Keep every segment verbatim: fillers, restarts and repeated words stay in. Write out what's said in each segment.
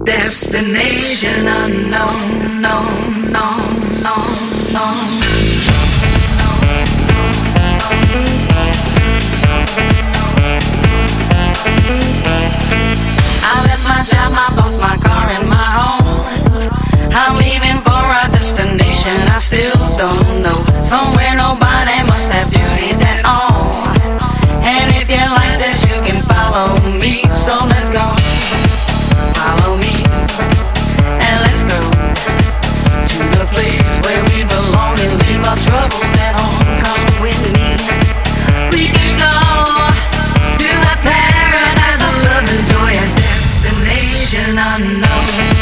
Destination unknown, no, no, no, no. I left my job, my boss, my car, and my home. I'm leaving for a destination I still don't know. Somewhere nobody must have duties at all. And if you like this, you can follow me. So let's go. Follow me. And let's go to the place where we belong and leave our troubles at home. Come with me. We can go to a paradise of love and joy, a destination unknown.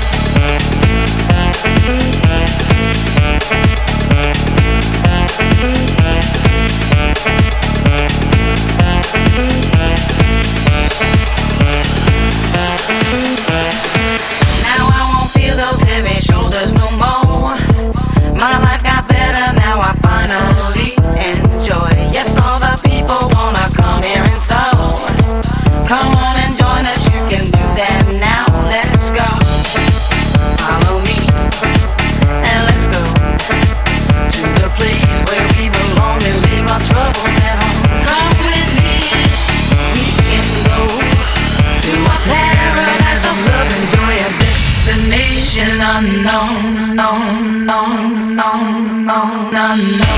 Now I won't feel those heavy shoulders no more. My life got better, now I finally enjoy. Yes, all the people wanna come here and so come on and join us, you can do that now. Let's go. Follow me and let's go to the place where we belong and leave our troubles at home. Come with me, we can go to a paradise of love and joy, a destination unknown, no, no, no, no, no, no.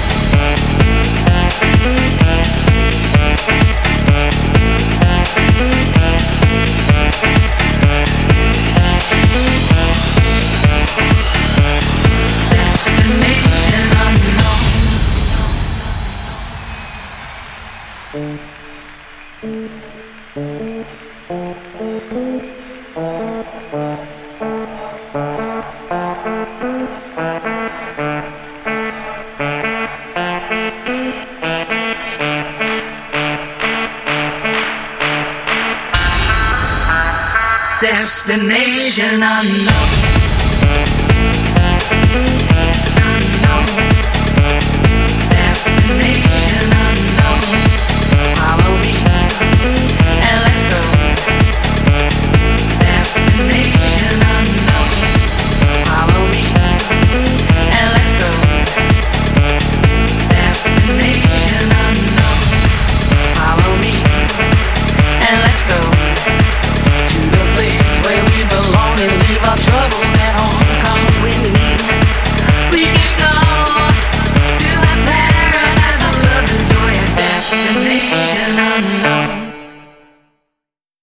Destination unknown. Destination unknown. Unknown. Destination unknown.